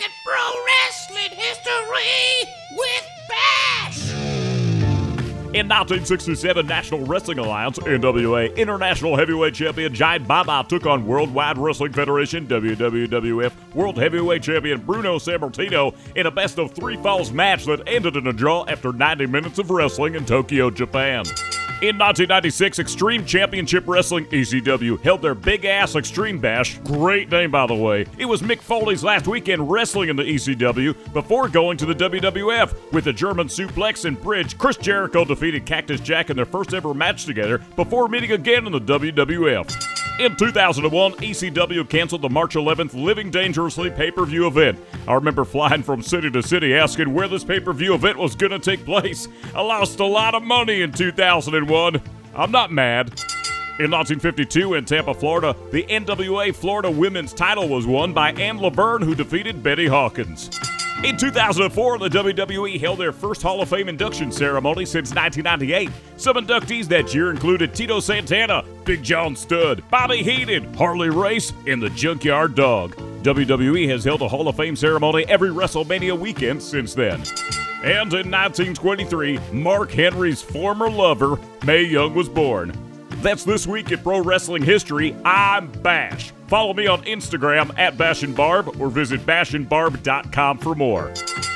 at pro wrestling history with Bash. In 1967, National Wrestling Alliance, NWA, International Heavyweight Champion Giant Baba took on Worldwide Wrestling Federation, WWF, World Heavyweight Champion Bruno Sammartino in a best-of-3 falls match that ended in a draw after 90 minutes of wrestling in Tokyo, Japan. In 1996, Extreme Championship Wrestling, ECW, held their big-ass Extreme Bash. Great name, by the way. It was Mick Foley's last weekend wrestling in the ECW before going to the WWF. With a German suplex and bridge, Chris Jericho defeated Cactus Jack in their first ever match together before meeting again in the WWF. In 2001, ECW canceled the March 11th Living Dangerously pay-per-view event. I remember flying from city to city asking where this pay-per-view event was going to take place. I lost a lot of money in 2001. I'm not mad. In 1952 in Tampa, Florida, the NWA Florida Women's title was won by Ann Laverne, who defeated Betty Hawkins. In 2004, the WWE held their first Hall of Fame induction ceremony since 1998. Some inductees that year included Tito Santana, Big John Studd, Bobby Heenan, Harley Race, and the Junkyard Dog. WWE has held a Hall of Fame ceremony every WrestleMania weekend since then. And in 1923, Mark Henry's former lover, Mae Young, was born. That's This Week in Pro Wrestling History. I'm Bash. Follow me on Instagram at BashAndBarb or visit bashandbarb.com for more.